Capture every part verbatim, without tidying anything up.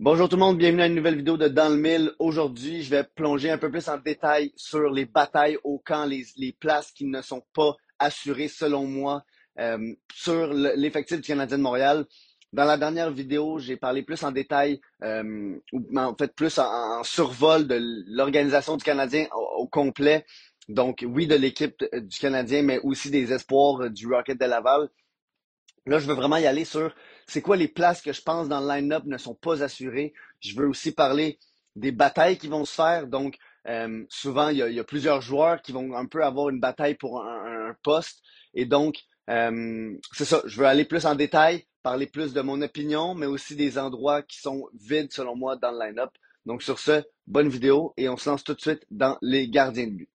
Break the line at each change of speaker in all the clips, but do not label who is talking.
Bonjour tout le monde, bienvenue à une nouvelle vidéo de Dans le Mille. Aujourd'hui, je vais plonger un peu plus en détail sur les batailles au camp, les, les places qui ne sont pas assurées selon moi euh, sur le- l'effectif du Canadien de Montréal. Dans la dernière vidéo, j'ai parlé plus en détail, euh, ou en fait plus en, en survol de l'organisation du Canadien au, au complet. Donc oui, de l'équipe du Canadien, mais aussi des espoirs du Rocket de Laval. Là, je veux vraiment y aller sur c'est quoi les places que je pense dans le line-up ne sont pas assurées. Je veux aussi parler des batailles qui vont se faire. Donc, euh, souvent, il y, a, il y a plusieurs joueurs qui vont un peu avoir une bataille pour un, un poste. Et donc, euh, c'est ça. Je veux aller plus en détail, parler plus de mon opinion, mais aussi des endroits qui sont vides, selon moi, dans le line-up. Donc, sur ce, bonne vidéo et on se lance tout de suite dans les gardiens de but.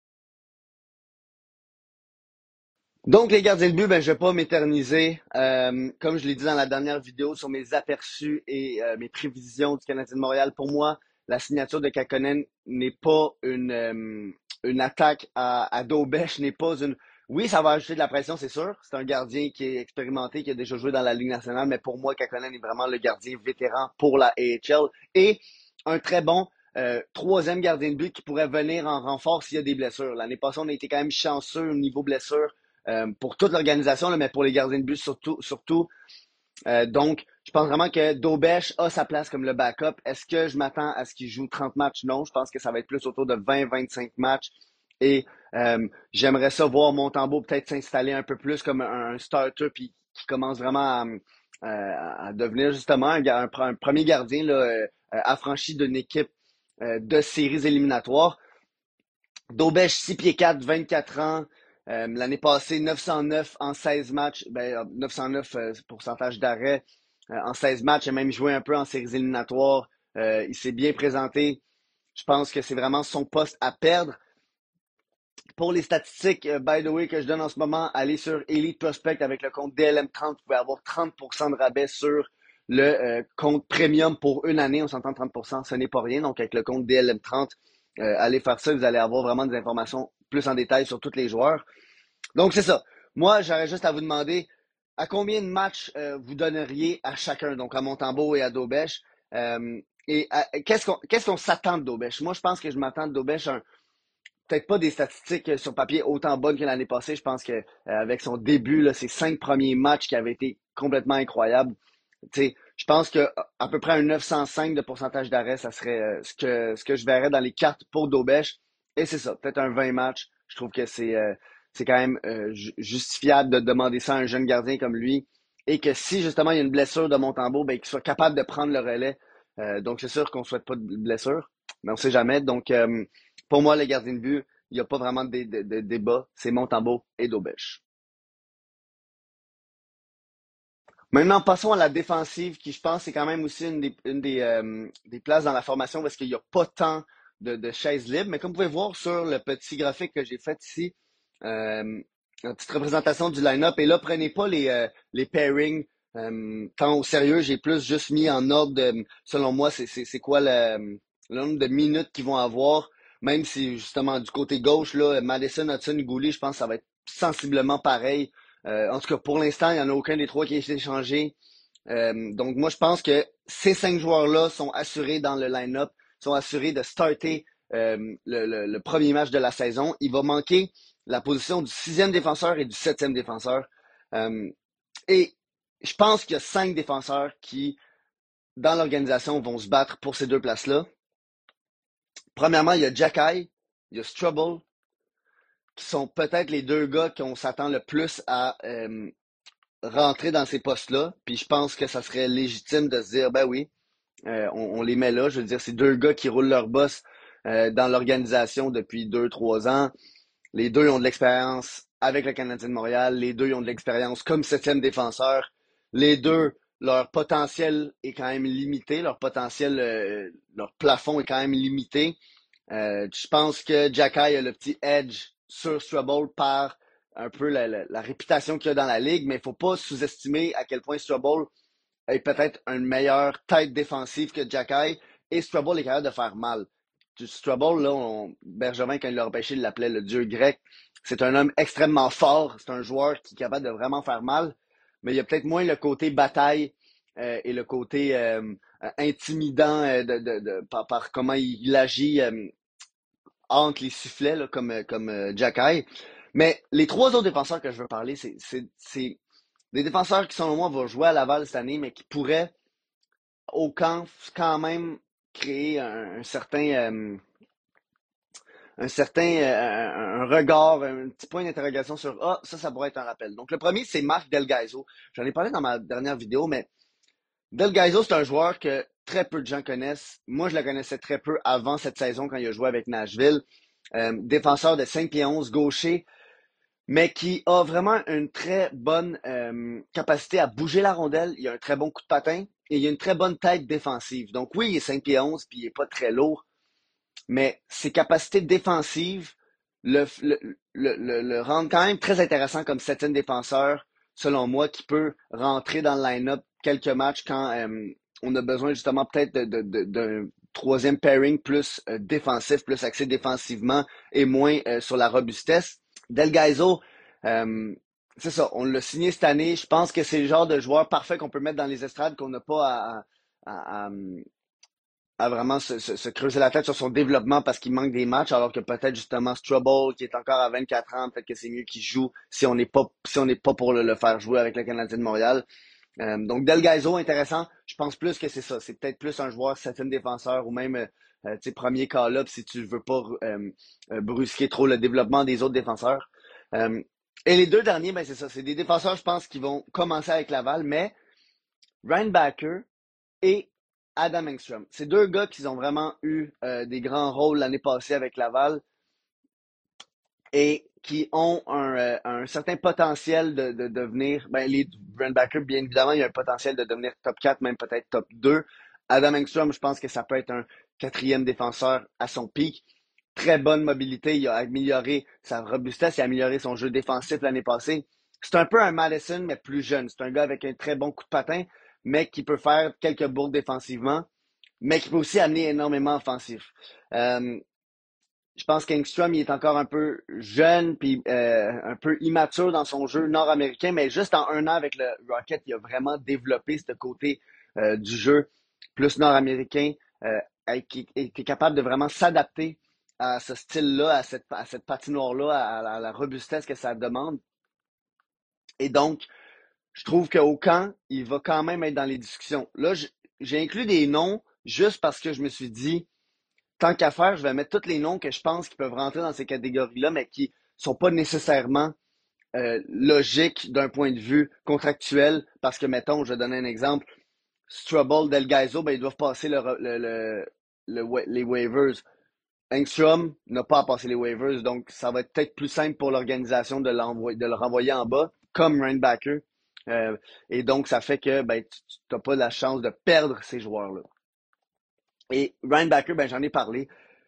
Donc, les gardiens de but, ben, je vais pas m'éterniser. Euh, comme je l'ai dit dans la dernière vidéo sur mes aperçus et euh, mes prévisions du Canadien de Montréal, pour moi, la signature de Kakkonen n'est pas une, euh, une attaque à, à dos bêche, n'est pas une... Oui, ça va ajouter de la pression, c'est sûr. C'est un gardien qui est expérimenté, qui a déjà joué dans la Ligue nationale, mais pour moi, Kakkonen est vraiment le gardien vétéran pour la A H L et un très bon euh, troisième gardien de but qui pourrait venir en renfort s'il y a des blessures. L'année passée, on a été quand même chanceux au niveau blessure euh, pour toute l'organisation, là, mais pour les gardiens de but surtout. surtout. Euh, donc, je pense vraiment que Daubèche a sa place comme le backup. Est-ce que je m'attends à ce qu'il joue trente matchs? Non, je pense que ça va être plus autour de vingt vingt-cinq matchs. Et euh, j'aimerais ça voir Montembeault peut-être s'installer un peu plus comme un, un starter puis qui commence vraiment à, à, à devenir justement un, un, un premier gardien là, euh, affranchi d'une équipe euh, de séries éliminatoires. Daubèche, six pieds quatre, vingt-quatre ans. Euh, l'année passée, neuf cent neuf en seize matchs. Ben, neuf cent neuf euh, pourcentage d'arrêt euh, en seize matchs. Il a même joué un peu en séries éliminatoires. Euh, il s'est bien présenté. Je pense que c'est vraiment son poste à perdre. Pour les statistiques, euh, by the way, que je donne en ce moment, allez sur Elite Prospect avec le compte D L M trente. Vous pouvez avoir trente pour cent de rabais sur le euh, compte premium pour une année. On s'entend trente pour cent, ce n'est pas rien. Donc, avec le compte D L M trente, euh, allez faire ça. Vous allez avoir vraiment des informations plus en détail sur tous les joueurs. Donc, c'est ça. Moi, j'aurais juste à vous demander à combien de matchs euh, vous donneriez à chacun, donc à Montembeault et à Daubèche. Euh, et à- qu'est-ce qu'on qu'est-ce qu'on s'attend de Daubèche? Moi, je pense que je m'attends de Daubèche à un peut-être pas des statistiques euh, sur papier autant bonnes que l'année passée. Je pense que euh, avec son début, là, ses cinq premiers matchs qui avaient été complètement incroyables. Tu sais, je pense que à peu près un neuf cent cinq de pourcentage d'arrêt, ça serait euh, ce que ce que je verrais dans les cartes pour Daubèche. Et c'est ça, peut-être un vingt matchs. Je trouve que c'est euh, c'est quand même euh, justifiable de demander ça à un jeune gardien comme lui. Et que si justement il y a une blessure de Montembeault, ben qu'il soit capable de prendre le relais. Euh, donc c'est sûr qu'on souhaite pas de blessure, mais on sait jamais. Donc euh, pour moi, le gardien de but, il n'y a pas vraiment de, de, de débat. C'est Montembeault et Daubèche. Maintenant, passons à la défensive, qui je pense c'est quand même aussi une des, une des, euh, des places dans la formation parce qu'il n'y a pas tant de, de chaises libres. Mais comme vous pouvez voir sur le petit graphique que j'ai fait ici, euh, une petite représentation du line-up. Et là, prenez pas les, euh, les pairings euh, tant au sérieux. J'ai plus juste mis en ordre, de, selon moi, c'est c'est- c'est quoi le, le nombre de minutes qu'ils vont avoir. Même si, justement, du côté gauche, là, Madison, Hudson, Goulet, je pense que ça va être sensiblement pareil. Euh, en tout cas, pour l'instant, il n'y en a aucun des trois qui a été échangé. Euh, donc, moi, je pense que ces cinq joueurs-là sont assurés dans le line-up, sont assurés de starter euh, le, le- le premier match de la saison. Il va manquer la position du sixième défenseur et du septième défenseur. Euh, et je pense qu'il y a cinq défenseurs qui, dans l'organisation, vont se battre pour ces deux places-là. Premièrement, il y a Jacky, il y a Strubble, qui sont peut-être les deux gars qu'on s'attend le plus à euh, rentrer dans ces postes-là. Puis je pense que ça serait légitime de se dire, ben oui, euh, on, on les met là. Je veux dire, c'est deux gars qui roulent leur boss euh, dans l'organisation depuis deux, trois ans. Les deux ont de l'expérience avec le Canadien de Montréal. Les deux ont de l'expérience comme septième défenseur. Les deux, leur potentiel est quand même limité. Leur potentiel, euh, leur plafond est quand même limité. Euh, je pense que Jacky a le petit edge sur Strubble par un peu la, la, la réputation qu'il a dans la ligue, mais il ne faut pas sous-estimer à quel point Strubble est peut-être une meilleure tête défensive que Jacky et Strubble est capable de faire mal. Strubble, là, on, Bergevin, quand il l'a repêché, il l'appelait le dieu grec. C'est un homme extrêmement fort. C'est un joueur qui est capable de vraiment faire mal. Mais il y a peut-être moins le côté bataille euh, et le côté euh, euh, intimidant euh, de, de, de, par, par comment il, il agit euh, entre les sifflets, là, comme, euh, comme euh, Jacky. Mais les trois autres défenseurs que je veux parler, c'est, c'est, c'est des défenseurs qui, selon moi, vont jouer à Laval cette année, mais qui pourraient, au camp, quand même créer un, un certain... Euh, un certain euh, un regard, un petit point d'interrogation sur ah, ça, ça pourrait être un rappel. Donc, le premier, c'est Marc Del Gaizo. J'en ai parlé dans ma dernière vidéo, mais Del Gaizo, c'est un joueur que très peu de gens connaissent. Moi, je le connaissais très peu avant cette saison quand il a joué avec Nashville. Euh, défenseur de cinq pieds onze, gaucher, mais qui a vraiment une très bonne euh, capacité à bouger la rondelle. Il a un très bon coup de patin et il a une très bonne tête défensive. Donc oui, il est cinq pieds onze puis il est pas très lourd, mais ses capacités défensives le, le, le, le, le rendent quand même très intéressant comme septième défenseur, selon moi, qui peut rentrer dans le line-up quelques matchs quand euh, on a besoin justement peut-être d'un de, de, de, troisième pairing plus euh, défensif, plus axé défensivement et moins euh, sur la robustesse. Del Gaizo, euh, c'est ça, on l'a signé cette année. Je pense que c'est le genre de joueur parfait qu'on peut mettre dans les estrades, qu'on n'a pas à, à, à, à vraiment se, se, se creuser la tête sur son développement parce qu'il manque des matchs, alors que peut-être justement Struble, qui est encore à vingt-quatre ans, peut-être que c'est mieux qu'il joue si on n'est pas si on n'est pas pour le, le faire jouer avec le Canadien de Montréal. Euh, donc Del Gaizo, intéressant. Je pense plus que c'est ça. C'est peut-être plus un joueur septième défenseur ou même euh, tu sais, premier call-up si tu veux pas euh, euh, brusquer trop le développement des autres défenseurs. Euh, et les deux derniers, ben c'est ça. C'est des défenseurs, je pense, qui vont commencer avec Laval, mais Ryan Backer et Adam Engstrom. C'est deux gars qui ont vraiment eu euh, des grands rôles l'année passée avec Laval et qui ont un, euh, un certain potentiel de, de devenir, ben les Brent Backer, bien évidemment, il y a un potentiel de devenir top quatre, même peut-être top deux. Adam Engstrom, je pense que ça peut être un quatrième défenseur à son pic. Très bonne mobilité, il a amélioré sa robustesse, il a amélioré son jeu défensif l'année passée. C'est un peu un Madison, mais plus jeune. C'est un gars avec un très bon coup de patin, mais qui peut faire quelques bourdes défensivement, mais qui peut aussi amener énormément offensif. Euh, je pense qu'Engstrom, il est encore un peu jeune puis euh, un peu immature dans son jeu nord-américain, mais juste en un an avec le Rocket, il a vraiment développé ce côté euh, du jeu plus nord-américain, euh, qui est capable de vraiment s'adapter à ce style-là, à cette, à cette patinoire-là, à, la, à la robustesse que ça demande. Et donc, je trouve qu'au camp, il va quand même être dans les discussions. Là, j'ai inclus des noms juste parce que je me suis dit, tant qu'à faire, je vais mettre tous les noms que je pense qui peuvent rentrer dans ces catégories-là, mais qui sont pas nécessairement euh, logiques d'un point de vue contractuel. Parce que, mettons, je vais donner un exemple, Struble, Del Gaizo, ben, ils doivent passer le, le, le, le, les waivers. Engstrom n'a pas à passer les waivers, donc ça va être peut-être plus simple pour l'organisation de, de le renvoyer en bas, comme Rainbacker. Euh, et donc, ça fait que ben, tu n'as pas la chance de perdre ces joueurs-là. Et Rainbacker, ben, j'en ai parlé.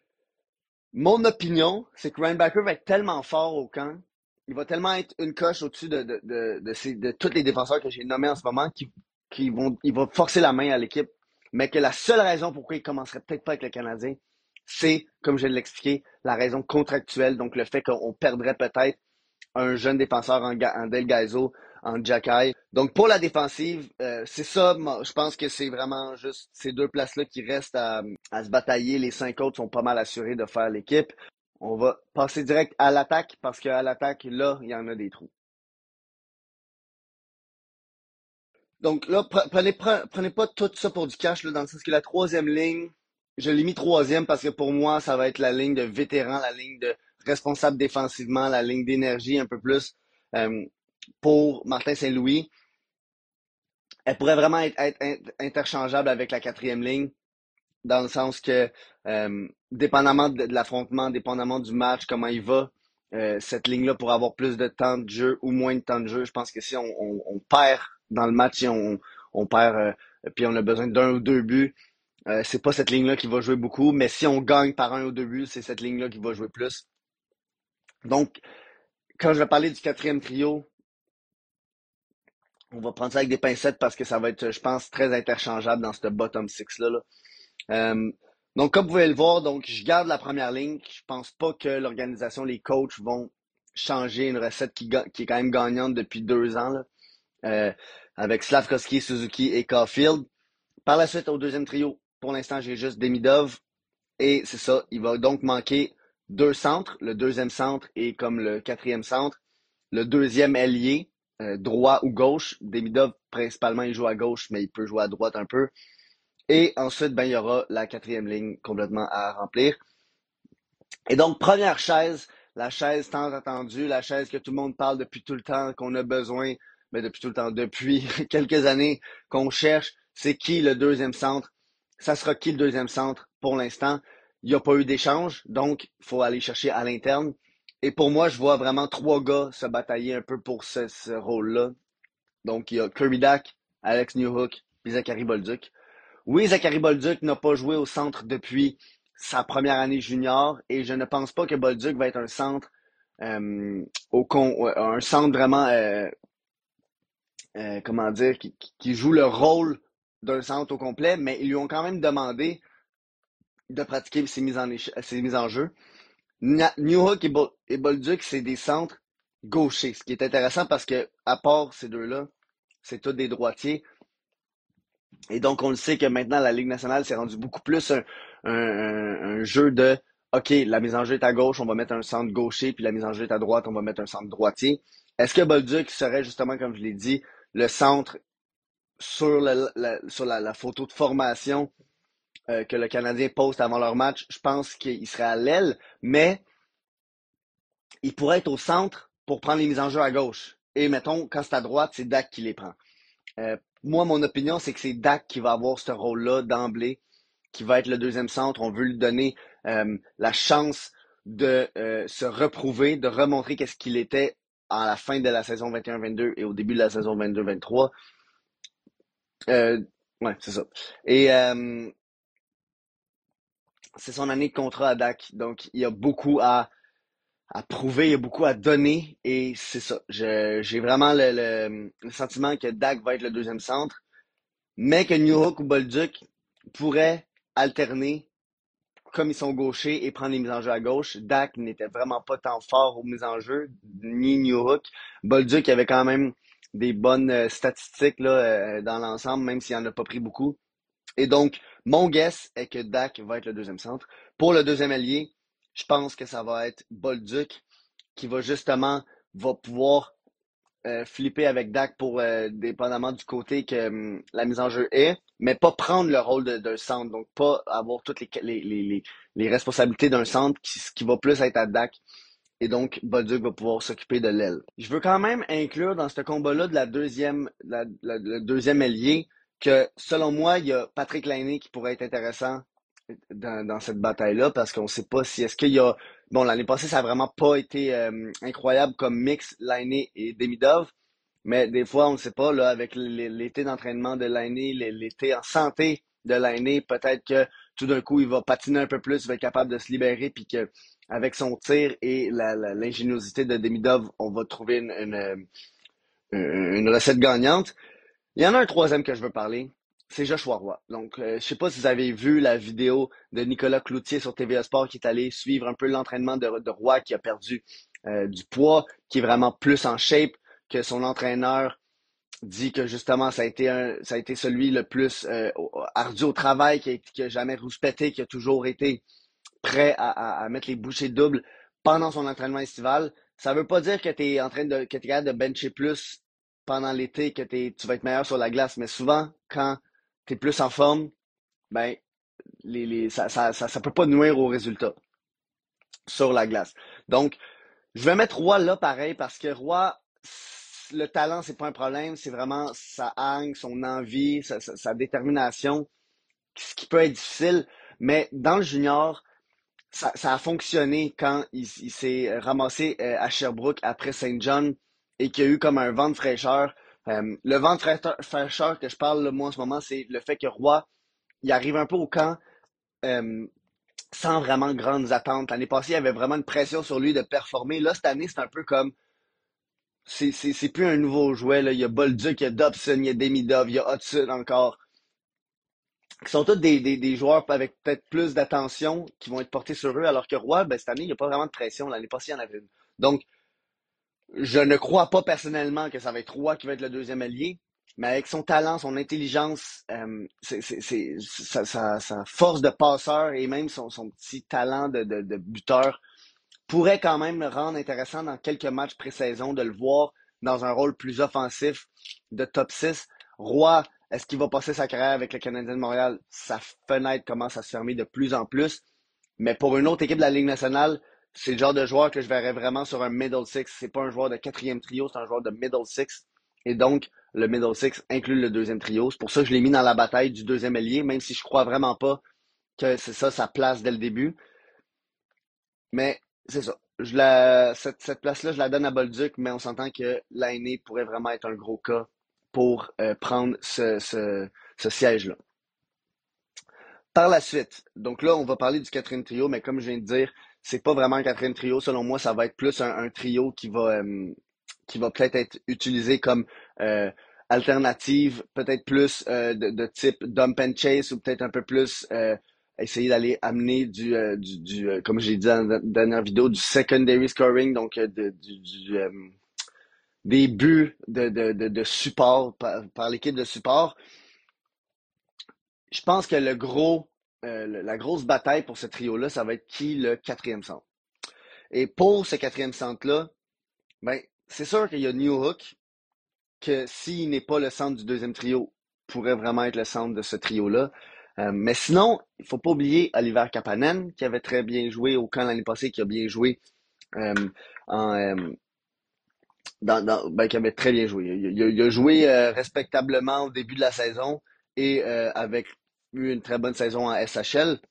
Mon opinion, c'est que Ryan Backer va être tellement fort au camp, il va tellement être une coche au-dessus de, de, de, de, ces, de tous les défenseurs que j'ai nommés en ce moment, qui, qui vont, il va forcer la main à l'équipe, mais que la seule raison pourquoi il commencerait peut-être pas avec le Canadien, c'est, comme je viens de l'expliquer, la raison contractuelle, donc le fait qu'on perdrait peut-être un jeune défenseur en, en Del Gaizo, en Jacky. Donc pour la défensive, euh, c'est ça, je pense que c'est vraiment juste ces deux places-là qui restent à, à se batailler. Les cinq autres sont pas mal assurés de faire l'équipe. On va passer direct à l'attaque parce qu'à l'attaque, là, il y en a des trous. Donc là, prenez, prenez pas tout ça pour du cash, là, dans le sens que la troisième ligne, je l'ai mis troisième parce que pour moi, ça va être la ligne de vétéran, la ligne de responsable défensivement, la ligne d'énergie un peu plus. Euh, pour Martin Saint-Louis, elle pourrait vraiment être, être interchangeable avec la quatrième ligne, dans le sens que, euh, dépendamment de, de l'affrontement, dépendamment du match, comment il va, euh, cette ligne-là pourrait avoir plus de temps de jeu ou moins de temps de jeu. Je pense que si on, on, on perd dans le match, si on, on perd, euh, puis on a besoin d'un ou deux buts, euh, c'est pas cette ligne-là qui va jouer beaucoup, mais si on gagne par un ou deux buts, c'est cette ligne-là qui va jouer plus. Donc, quand je vais parler du quatrième trio, on va prendre ça avec des pincettes parce que ça va être, je pense, très interchangeable dans ce bottom six-là. Là. Euh, donc, comme vous pouvez le voir, donc je garde la première ligne. Je pense pas que l'organisation, les coachs vont changer une recette qui, qui est quand même gagnante depuis deux ans, là, euh, avec Slavkovski, Suzuki et Caulfield. Par la suite, au deuxième trio, pour l'instant, j'ai juste Demidov. Et c'est ça, il va donc manquer deux centres. Le deuxième centre est comme le quatrième centre. Le deuxième ailier, euh, droit ou gauche. Demidov, principalement, il joue à gauche, mais il peut jouer à droite un peu. Et ensuite, ben, il y aura la quatrième ligne complètement à remplir. Et donc, première chaise, la chaise tant attendue, la chaise que tout le monde parle depuis tout le temps, qu'on a besoin, mais depuis tout le temps, depuis quelques années, qu'on cherche, c'est qui le deuxième centre? Ça sera qui le deuxième centre pour l'instant? Il n'y a pas eu d'échange, donc il faut aller chercher à l'interne. Et pour moi, je vois vraiment trois gars se batailler un peu pour ce, ce rôle-là. Donc, il y a Kirby Dack, Alex Newhook et Zachary Bolduc. Oui, Zachary Bolduc n'a pas joué au centre depuis sa première année junior et je ne pense pas que Bolduc va être un centre euh, au con, un centre vraiment euh, euh, comment dire qui, qui joue le rôle d'un centre au complet, mais ils lui ont quand même demandé de pratiquer ses mises en, ses mises en jeu. Newhook et, Bol et Bolduc, c'est des centres gauchers, ce qui est intéressant parce que à part ces deux-là, c'est tous des droitiers. Et donc, on le sait que maintenant, la Ligue nationale s'est rendue beaucoup plus un, un, un, jeu de OK, la mise en jeu est à gauche, on va mettre un centre gaucher, puis la mise en jeu est à droite, on va mettre un centre droitier. Est-ce que Bolduc serait justement, comme je l'ai dit, le centre sur, le, la, sur la, la photo de formation euh, que le Canadien poste avant leur match? Je pense qu'il serait à l'aile, mais il pourrait être au centre pour prendre les mises en jeu à gauche. Et mettons, quand c'est à droite, c'est Dak qui les prend. Euh, moi, mon opinion, c'est que c'est Dak qui va avoir ce rôle-là d'emblée, qui va être le deuxième centre. On veut lui donner euh, la chance de euh, se reprouver, de remontrer qu'est-ce qu'il était à la fin de la saison vingt et un vingt-deux et au début de la saison vingt-deux vingt-trois. Euh, ouais, c'est ça. Et euh, c'est son année de contrat à Dak. Donc, il y a beaucoup à, à prouver, il y a beaucoup à donner. Et c'est ça. Je, j'ai vraiment le, le, le sentiment que Dak va être le deuxième centre, mais que Newhook ou Bolduc pourraient alterner comme ils sont gauchers et prendre les mises en jeu à gauche. Dak n'était vraiment pas tant fort aux mises en jeu, ni Newhook. Bolduc avait quand même des bonnes euh, statistiques là, euh, dans l'ensemble, même s'il n'en a pas pris beaucoup. Et donc, mon guess est que Dak va être le deuxième centre. Pour le deuxième allié, je pense que ça va être Bolduc qui va justement va pouvoir euh, flipper avec Dak pour euh, dépendamment du côté que hum, la mise en jeu est, mais pas prendre le rôle de, d'un centre, donc pas avoir toutes les, les, les, les responsabilités d'un centre qui, qui va plus être à Dak. Et donc, Bolduc va pouvoir s'occuper de l'aile. Je veux quand même inclure dans ce combat-là de la deuxième, la, la, le deuxième ailier que, selon moi, il y a Patrick Laine qui pourrait être intéressant dans, dans cette bataille-là parce qu'on ne sait pas si est-ce qu'il y a. Bon, l'année passée, ça n'a vraiment pas été euh, incroyable comme mix Laine et Demidov, mais des fois, on ne sait pas, là, avec l'été d'entraînement de Laine, l'été en santé de Laine, peut-être que tout d'un coup, il va patiner un peu plus, il va être capable de se libérer, puis que avec son tir et la, la, l'ingéniosité de Demidov, on va trouver une, une, une, une recette gagnante. Il y en a un troisième que je veux parler, c'est Joshua Roy. Donc, euh, je sais pas si vous avez vu la vidéo de Nicolas Cloutier sur T V A Sport qui est allé suivre un peu l'entraînement de, de Roy qui a perdu euh, du poids, qui est vraiment plus en shape, que son entraîneur dit que justement ça a été un, ça a été celui le plus euh, ardu au travail, qui a, qui a jamais rouspété, qui a toujours été prêt à, à, à mettre les bouchées doubles pendant son entraînement estival. Ça veut pas dire que tu es en train de que tu es capable de bencher plus pendant l'été, que t'es, tu vas être meilleur sur la glace, mais souvent quand tu es plus en forme, ben les, les, ça, ça, ça, ça peut pas nuire aux résultats sur la glace. Donc, je vais mettre Roy là pareil parce que Roy, le talent, c'est pas un problème, c'est vraiment sa haine, son envie, sa, sa, sa détermination, ce qui peut être difficile, mais dans le junior, ça, ça a fonctionné quand il, il s'est ramassé euh, à Sherbrooke après Saint John et qu'il y a eu comme un vent de fraîcheur. Euh, le vent de fraîcheur que je parle là, moi en ce moment, c'est le fait que Roy, il arrive un peu au camp euh, sans vraiment grandes attentes. L'année passée, il y avait vraiment une pression sur lui de performer. Là, cette année, c'est un peu comme c'est, c'est, c'est plus un nouveau jouet. Là. Il y a Bolduc, il y a Dobson, il y a Demidov, il y a Hudson encore, qui sont tous des, des, des joueurs avec peut-être plus d'attention qui vont être portés sur eux, alors que Roy, ben, cette année, il n'y a pas vraiment de pression. L'année passée, il y en avait une. Donc, je ne crois pas personnellement que ça va être Roy qui va être le deuxième allié, mais avec son talent, son intelligence, euh, c'est, c'est, c'est, sa, sa, sa force de passeur et même son, son petit talent de, de, de buteur pourrait quand même le rendre intéressant dans quelques matchs pré-saison de le voir dans un rôle plus offensif de top six. Roy, est-ce qu'il va passer sa carrière avec le Canadien de Montréal? Sa fenêtre commence à se fermer de plus en plus. Mais pour une autre équipe de la Ligue nationale, c'est le genre de joueur que je verrais vraiment sur un middle six. C'est pas un joueur de quatrième trio, c'est un joueur de middle six. Et donc, le middle six inclut le deuxième trio. C'est pour ça que je l'ai mis dans la bataille du deuxième ailier, même si je crois vraiment pas que c'est ça sa place dès le début. Mais c'est ça. Je la, cette, cette place-là, je la donne à Bolduc, mais on s'entend que Lainé pourrait vraiment être un gros cas pour euh, prendre ce, ce, ce siège-là. Par la suite, donc là, on va parler du quatrième trio, mais comme je viens de dire, c'est pas vraiment un quatrième trio. Selon moi, ça va être plus un, un trio qui va, euh, qui va peut-être être utilisé comme euh, alternative, peut-être plus euh, de, de type dump and chase ou peut-être un peu plus euh, essayer d'aller amener du, euh, du, du euh, comme j'ai dit dans la dernière vidéo, du secondary scoring, donc euh, de, du, du, euh, des buts de, de, de, de support par, par l'équipe de support. Je pense que le gros, euh, la grosse bataille pour ce trio-là, ça va être qui le quatrième centre. Et pour ce quatrième centre-là, ben, c'est sûr qu'il y a Newhook, que s'il n'est pas le centre du deuxième trio, pourrait vraiment être le centre de ce trio-là. Euh, mais sinon, il faut pas oublier Oliver Kapanen, qui avait très bien joué au camp l'année passée, qui a bien joué euh, en, euh, dans, dans, ben, qui avait très bien joué. Il, il, il a joué euh, respectablement au début de la saison et euh, avec eu une très bonne saison en S H L.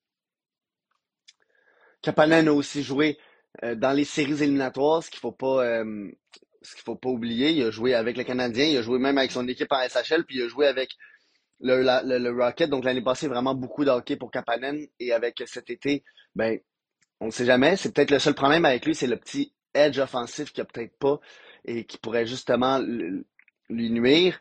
Kapanen a aussi joué euh, dans les séries éliminatoires, ce qu'il faut pas euh, ce qu'il faut pas oublier. Il a joué avec le Canadien, il a joué même avec son équipe en S H L, puis il a joué avec le, la, le, le Rocket. Donc l'année passée, vraiment beaucoup de hockey pour Kapanen. Et avec cet été, ben, on ne sait jamais. C'est peut-être le seul problème avec lui, c'est le petit edge offensif qu'il a peut-être pas et qui pourrait justement lui nuire.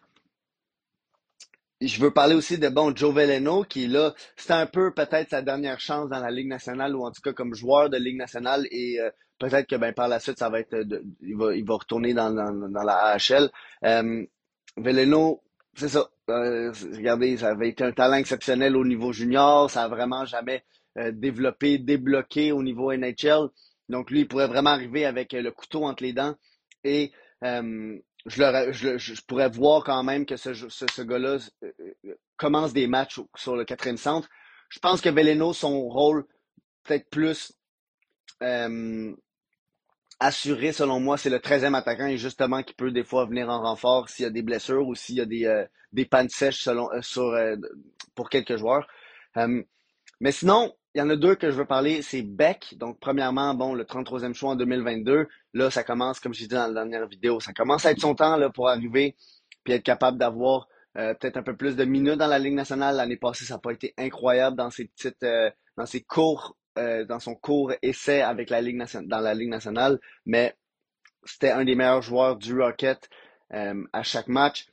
Je veux parler aussi de bon Joe Veleno, qui est là, c'est un peu peut-être sa dernière chance dans la Ligue nationale, ou en tout cas comme joueur de Ligue nationale, et euh, peut-être que ben par la suite, ça va être de, il va il va retourner dans, dans, dans la A H L. Euh, Veleno, c'est ça. Euh, regardez, ça avait été un talent exceptionnel au niveau junior, ça a vraiment jamais euh, développé, débloqué au niveau N H L. Donc lui, il pourrait vraiment arriver avec euh, le couteau entre les dents et euh, je, le, je, je, pourrais voir quand même que ce, ce, ce gars-là euh, commence des matchs sur le quatrième centre. Je pense que Veleno, son rôle peut-être plus euh, assuré, selon moi, c'est le treizième attaquant et justement qui peut des fois venir en renfort s'il y a des blessures ou s'il y a des, euh, des pannes sèches selon, euh, sur, euh, pour quelques joueurs. Euh, mais sinon, il y en a deux que je veux parler, c'est Beck. Donc, premièrement, bon, le trente-troisième choix en deux mille vingt-deux. Là, ça commence, comme j'ai dit dans la dernière vidéo, ça commence à être son temps là, pour arriver puis être capable d'avoir euh, peut-être un peu plus de minutes dans la Ligue nationale. L'année passée, ça n'a pas été incroyable dans ses petites, euh, dans ses cours, euh, dans son court essai avec la Ligue nationale, dans la Ligue nationale. Mais c'était un des meilleurs joueurs du Rocket euh, à chaque match.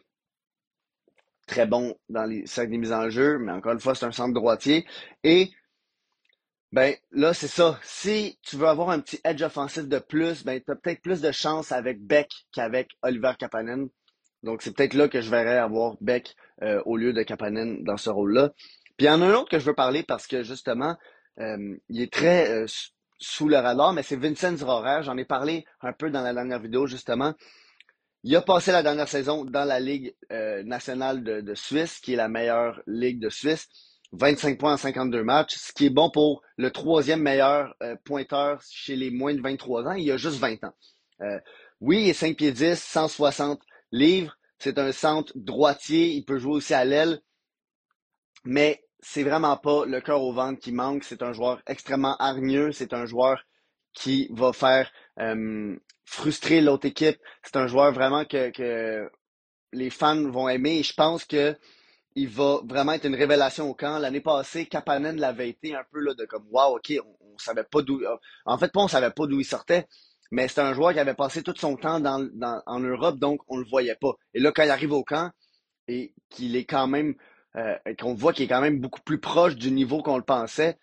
Très bon dans les sacs des mises en jeu, mais encore une fois, c'est un centre droitier. Et ben là, c'est ça. Si tu veux avoir un petit edge offensif de plus, ben tu as peut-être plus de chance avec Beck qu'avec Oliver Kapanen. Donc c'est peut-être là que je verrais avoir Beck euh, au lieu de Kapanen dans ce rôle-là. Puis il y en a un autre que je veux parler parce que justement, euh, il est très euh, sous le radar, mais c'est Vincent Zrorer. J'en ai parlé un peu dans la dernière vidéo, justement. Il a passé la dernière saison dans la Ligue euh, nationale de, de Suisse, qui est la meilleure ligue de Suisse. vingt-cinq points en cinquante-deux matchs, ce qui est bon pour le troisième meilleur euh, pointeur chez les moins de vingt-trois ans. Il a juste vingt ans. Euh, oui, il est cinq pieds dix, cent soixante livres. C'est un centre droitier. Il peut jouer aussi à l'aile. Mais c'est vraiment pas le cœur au ventre qui manque. C'est un joueur extrêmement hargneux. C'est un joueur qui va faire euh, frustrer l'autre équipe. C'est un joueur vraiment que, que les fans vont aimer. Et je pense que il va vraiment être une révélation au camp. L'année passée, Kapanen l'avait été un peu là, de comme wow, ok, on, on savait pas d'où. En fait, pas on savait pas d'où il sortait, mais c'était un joueur qui avait passé tout son temps dans, dans, en Europe, donc on le voyait pas. Et là, quand il arrive au camp et qu'il est quand même, euh, qu'on voit qu'il est quand même beaucoup plus proche du niveau qu'on le pensait,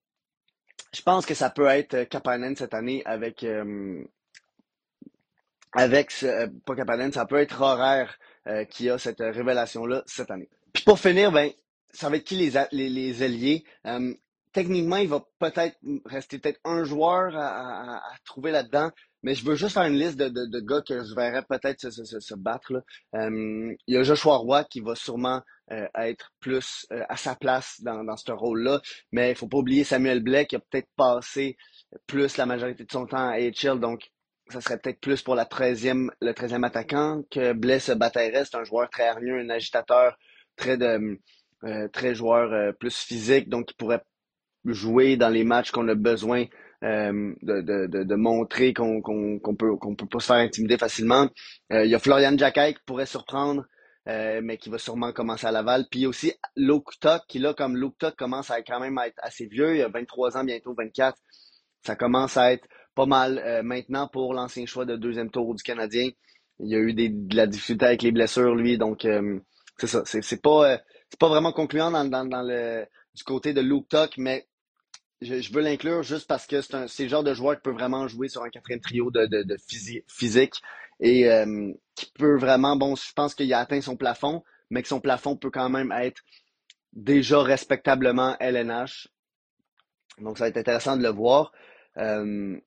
je pense que ça peut être Kapanen cette année avec euh, avec ce, euh, pas Kapanen, ça peut être Horaire euh, qui a cette euh, révélation-là cette année. Puis pour finir, ben, ça va être qui les, a- les, les ailiers? Euh, techniquement, il va peut-être rester peut-être un joueur à, à- à trouver là-dedans, mais je veux juste faire une liste de, de, de gars que je verrais peut-être se, se, se, se battre, là. Euh, il y a Joshua Roy qui va sûrement euh, être plus euh, à sa place dans, dans ce rôle-là, mais il faut pas oublier Samuel Blais qui a peut-être passé plus la majorité de son temps à A H L, donc ça serait peut-être plus pour la treizième, le treizième attaquant que Blais se bataillerait. C'est un joueur très hargneux, un agitateur, très de euh, très joueur euh, plus physique, donc il pourrait jouer dans les matchs qu'on a besoin euh, de, de, de, de montrer qu'on qu'on qu'on peut qu'on peut pas se faire intimider facilement. Euh, il y a Florian Jacquet qui pourrait surprendre, euh, mais qui va sûrement commencer à Laval. Puis il y a aussi Luke Tuck, qui là, comme Luke Tuck commence à quand même à être assez vieux, il a vingt-trois ans, bientôt vingt-quatre. Ça commence à être pas mal euh, maintenant pour l'ancien choix de deuxième tour du Canadien. Il y a eu des, de la difficulté avec les blessures, lui, donc euh, c'est ça. C'est, c'est pas euh, c'est pas vraiment concluant dans, dans, dans le du côté de Luke Tuck, mais je, je veux l'inclure juste parce que c'est un c'est le genre de joueur qui peut vraiment jouer sur un quatrième trio de, de, de physi- physique et euh, qui peut vraiment, bon, je pense qu'il a atteint son plafond, mais que son plafond peut quand même être déjà respectablement L N H. Donc ça va être intéressant de le voir. Euh,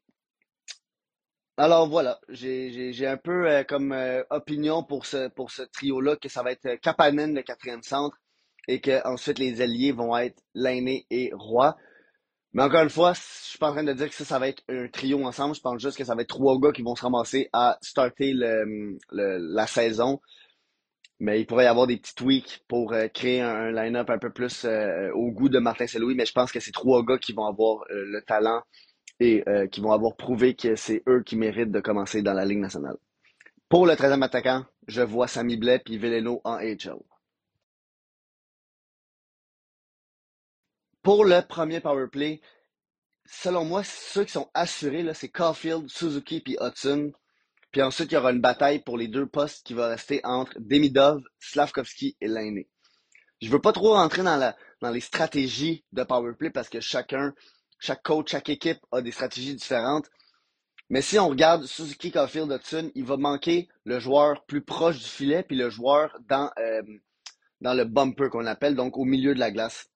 Alors voilà, j'ai j'ai j'ai un peu euh, comme euh, opinion pour ce pour ce trio-là que ça va être euh, Kapanen le quatrième centre et que ensuite les alliés vont être Lainé et Roy. Mais encore une fois, je suis pas en train de dire que ça, ça va être un trio ensemble. Je pense juste que ça va être trois gars qui vont se ramasser à starter le, le- la saison. Mais il pourrait y avoir des petits tweaks pour euh, créer un, un line-up un peu plus euh, au goût de Martin Saint-Louis. Mais je pense que c'est trois gars qui vont avoir euh, le talent et euh, qui vont avoir prouvé que c'est eux qui méritent de commencer dans la Ligue nationale. Pour le treizième attaquant, je vois Sami Blais puis Veleno en A H L. Pour le premier power play, selon moi, ceux qui sont assurés, là, c'est Caulfield, Suzuki puis Hudson. Puis ensuite, il y aura une bataille pour les deux postes qui va rester entre Demidov, Slavkovski et Lainé. Je veux pas trop rentrer dans, la, dans les stratégies de power play parce que chacun, chaque coach, chaque équipe a des stratégies différentes. Mais si on regarde Suzuki, Caulfield, Hudson, il va manquer le joueur plus proche du filet puis le joueur dans, euh, dans le bumper qu'on appelle, donc au milieu de la glace.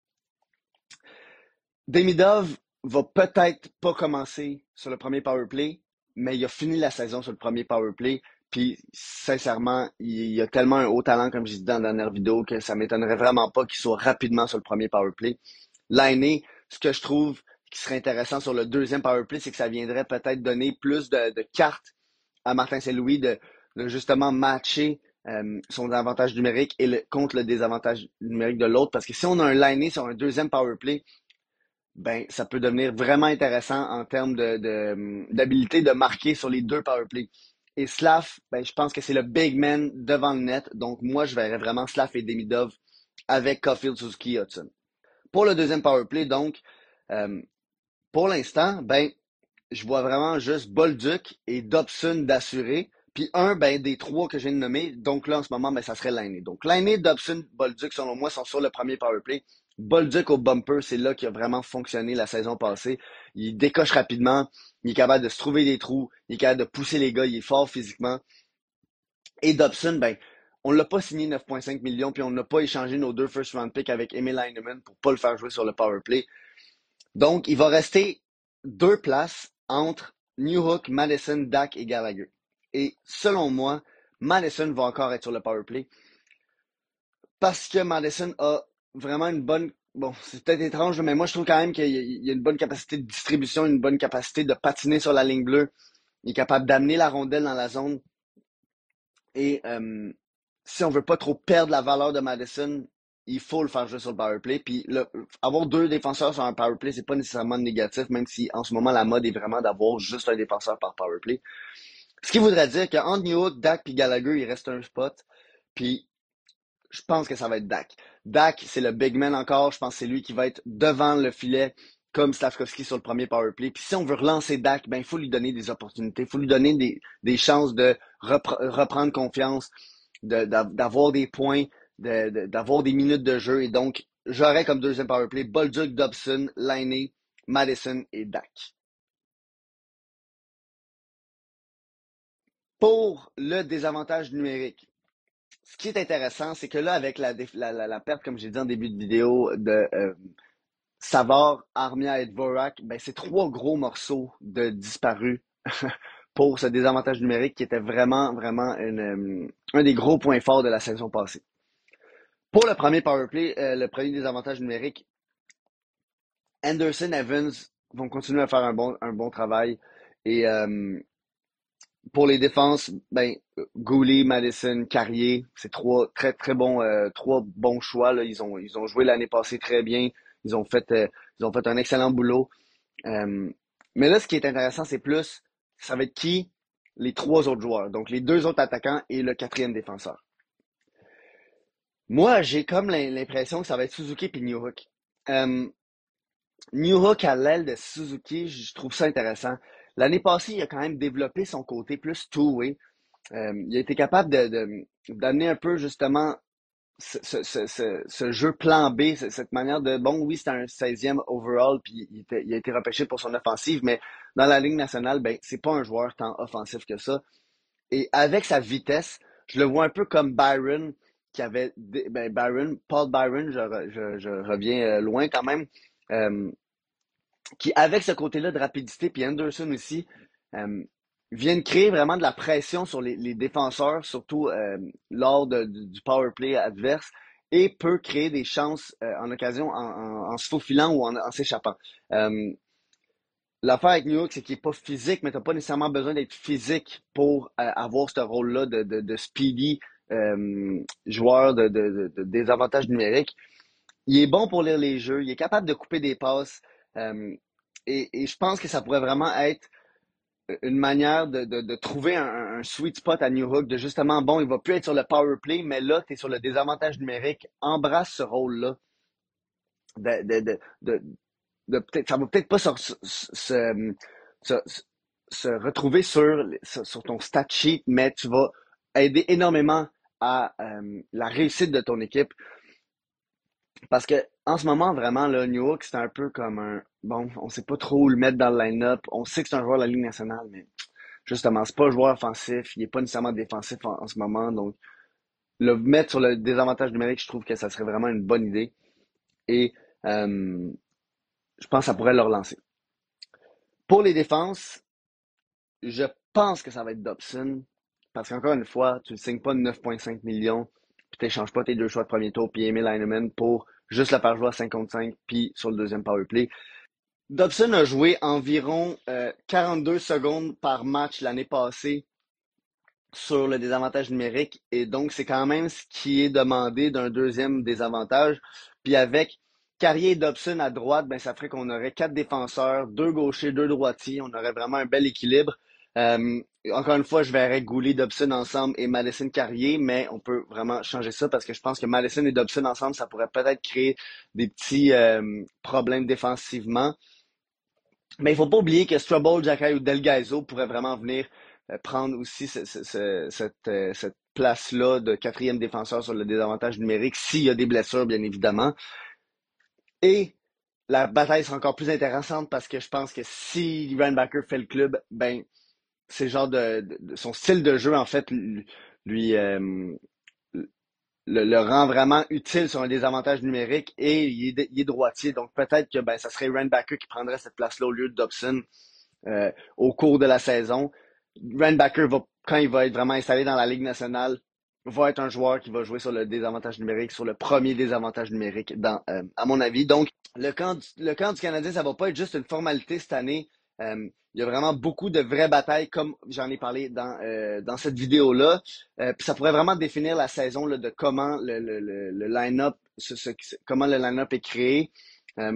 Demidov va peut-être pas commencer sur le premier power play, mais il a fini la saison sur le premier power play. Puis sincèrement, il, a tellement un haut talent, comme j'ai dit dans la dernière vidéo, que ça m'étonnerait vraiment pas qu'il soit rapidement sur le premier power play. L'année, ce que je trouve qui serait intéressant sur le deuxième power play, c'est que ça viendrait peut-être donner plus de, de cartes à Martin Saint-Louis de, de justement matcher euh, son avantage numérique et le, contre le désavantage numérique de l'autre. Parce que si on a un liné sur un deuxième power play, ben ça peut devenir vraiment intéressant en termes de, de, d'habilité de marquer sur les deux powerplays. Et Slav, ben, je pense que c'est le big man devant le net. Donc, moi, je verrais vraiment Slav et Demidov avec Caulfield, Suzuki, Hudson. Pour le deuxième powerplay, donc, euh, pour l'instant, ben, je vois vraiment juste Bolduc et Dobson d'assurer. Puis un, ben, des trois que je viens de nommer. Donc là, en ce moment, ben, ça serait Lainé. Donc Lainé, Dobson, Bolduc, selon moi, sont sur le premier powerplay. Bolduc au bumper, c'est là qui a vraiment fonctionné la saison passée. Il décoche rapidement. Il est capable de se trouver des trous. Il est capable de pousser les gars. Il est fort physiquement. Et Dobson, ben, on l'a pas signé neuf virgule cinq millions, puis on n'a pas échangé nos deux first round picks avec Emil Heinemann pour pas le faire jouer sur le powerplay. Donc, il va rester deux places entre Newhook, Madison, Dak et Gallagher. Et selon moi, Madison va encore être sur le powerplay parce que Madison a vraiment une bonne. Bon, c'est peut-être étrange, mais moi, je trouve quand même qu'il y a une bonne capacité de distribution, une bonne capacité de patiner sur la ligne bleue. Il est capable d'amener la rondelle dans la zone. Et euh, si on veut pas trop perdre la valeur de Madison, il faut le faire jouer sur le powerplay. Puis le, avoir deux défenseurs sur un powerplay, c'est pas nécessairement négatif, même si en ce moment la mode est vraiment d'avoir juste un défenseur par powerplay. Ce qui voudrait dire qu'entre Newhook, Dak et Gallagher, il reste un spot. Puis je pense que ça va être Dak. Dak, c'est le big man encore. Je pense que c'est lui qui va être devant le filet comme Slavkovski sur le premier powerplay. Puis si on veut relancer Dak, ben il faut lui donner des opportunités. Il faut lui donner des, des chances de repre- reprendre confiance, de, d'avoir des points, de, de, d'avoir des minutes de jeu. Et donc, j'aurais comme deuxième powerplay Bolduc, Dobson, Lainé, Madison et Dak. Pour le désavantage numérique, ce qui est intéressant, c'est que là, avec la, la, la, la perte, comme j'ai dit en début de vidéo, de euh, Savard, Armia et Dvorak, ben, c'est trois gros morceaux de disparus pour ce désavantage numérique qui était vraiment, vraiment une, euh, un des gros points forts de la saison passée. Pour le premier powerplay, euh, le premier désavantage numérique, Anderson, Evans vont continuer à faire un bon, un bon travail. Et euh, pour les défenses, ben, Goulet, Madison, Carrier, c'est trois très très bons, euh, trois bons choix. Là. Ils ont ils ont joué l'année passée très bien. Ils ont fait euh, ils ont fait un excellent boulot. Euh, mais là, ce qui est intéressant, c'est plus ça va être qui les trois autres joueurs, donc les deux autres attaquants et le quatrième défenseur. Moi, j'ai comme l'impression que ça va être Suzuki puis Newhook. Euh, Newhook à l'aile de Suzuki, je trouve ça intéressant. L'année passée, il a quand même développé son côté plus two-way. Euh, il a été capable de, de- d'amener un peu justement ce, ce, ce, ce- ce jeu plan B, ce- cette manière de, bon, oui, c'est un seizième overall, puis il, était- il a été repêché pour son offensive, mais dans la Ligue nationale, ben, c'est pas un joueur tant offensif que ça. Et avec sa vitesse, je le vois un peu comme Byron, qui avait, dé- ben, Byron, Paul Byron, je, re- je, je reviens euh, loin quand même, euh, qui, avec ce côté-là de rapidité, puis Anderson aussi, euh, viennent créer vraiment de la pression sur les, les défenseurs, surtout euh, lors de- du, du power play adverse, et peut créer des chances euh, en occasion en, en- en se faufilant ou en, en s'échappant. Euh, L'affaire avec New York, c'est qu'il n'est pas physique, mais tu n'as pas nécessairement besoin d'être physique pour euh, avoir ce rôle-là de, de, de speedy euh, joueur de, de, de, de désavantage numérique. Il est bon pour lire les jeux, il est capable de couper des passes. euh, et, et je pense que ça pourrait vraiment être une manière de, de, de trouver un, un sweet spot à New Hook, de justement, bon, il va plus être sur le power play, mais là, tu es sur le désavantage numérique. Embrasse ce rôle-là. De, de, de, de, de peut-être, ça va peut-être pas se, se, se, se- se retrouver sur, sur, sur ton stat sheet, mais tu vas aider énormément à euh, la réussite de ton équipe. Parce que en ce moment, vraiment, là, New York, c'est un peu comme un. Bon, on sait pas trop où le mettre dans le line-up. On sait que c'est un joueur de la Ligue nationale, mais justement, c'est pas un joueur offensif. Il est pas nécessairement défensif en, en ce moment. Donc, le mettre sur le désavantage numérique, je trouve que ça serait vraiment une bonne idée. Et euh, je pense que ça pourrait le relancer. Pour les défenses, je pense que ça va être Dobson. Parce qu'encore une fois, tu ne signes pas de neuf virgule cinq millions, puis tu n'échanges pas tes deux choix de premier tour, puis Emil Heinemann pour juste le faire jouer à cinquante-cinq, puis sur le deuxième power play. Dobson a joué environ euh, quarante-deux secondes par match l'année passée sur le désavantage numérique, et donc c'est quand même ce qui est demandé d'un deuxième désavantage. Puis avec Carrier et Dobson à droite, ben ça ferait qu'on aurait quatre défenseurs, deux gauchers, deux droitiers. On aurait vraiment un bel équilibre. Euh, encore une fois, je verrais Goulet, Dobson ensemble et Madison Carrier, mais on peut vraiment changer ça parce que je pense que Madison et Dobson ensemble, ça pourrait peut-être créer des petits euh, problèmes défensivement. Mais il faut pas oublier que Strubble, Jacky ou Delgaiso pourraient vraiment venir euh, prendre aussi ce- ce- ce- cette, euh, cette place-là de quatrième défenseur sur le désavantage numérique s'il y a des blessures, bien évidemment. Et la bataille sera encore plus intéressante parce que je pense que si Ryan fait le club, ben c'est le genre de, de- de- son style de jeu en fait lui, lui, euh, le, le rend vraiment utile sur un désavantage numérique et il est, il est droitier. Donc peut-être que ben ça serait Ryan qui prendrait cette place-là au lieu de Dobson euh, au cours de la saison. Randbacker va, quand il va être vraiment installé dans la Ligue nationale, va être un joueur qui va jouer sur le désavantage numérique, sur le premier désavantage numérique, dans, euh, à mon avis. Donc, le camp, du, le camp du Canadien, ça va pas être juste une formalité cette année. Euh, il y a vraiment beaucoup de vraies batailles, comme j'en ai parlé dans, euh, dans cette vidéo-là. Euh, puis ça pourrait vraiment définir la saison là, de comment le, le, le, le line-up, ce, ce, comment le line-up est créé. Euh,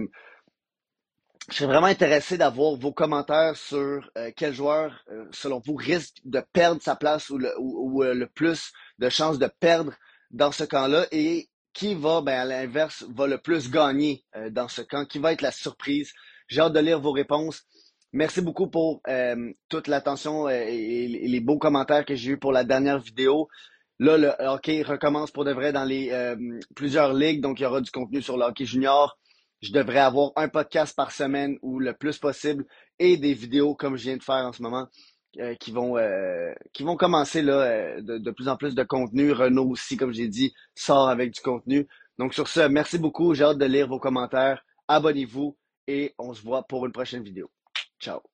je serais vraiment intéressé d'avoir vos commentaires sur euh, quel joueur, euh, selon vous, risque de perdre sa place ou le, ou, ou, euh, le plus de chances de perdre dans ce camp-là et qui va, ben, à l'inverse, va le plus gagner euh, dans ce camp, qui va être la surprise. J'ai hâte de lire vos réponses. Merci beaucoup pour euh, toute l'attention euh, et, et les beaux commentaires que j'ai eus pour la dernière vidéo. Là, le hockey recommence pour de vrai dans les euh, plusieurs ligues, donc il y aura du contenu sur le hockey junior. Je devrais avoir un podcast par semaine ou le plus possible et des vidéos comme je viens de faire en ce moment. euh, qui vont euh, qui vont commencer là euh, de, de plus en plus de contenu. Renault aussi, comme j'ai dit, sort avec du contenu. Donc sur ce, merci beaucoup. J'ai hâte de lire vos commentaires. Abonnez-vous et on se voit pour une prochaine vidéo. Ciao.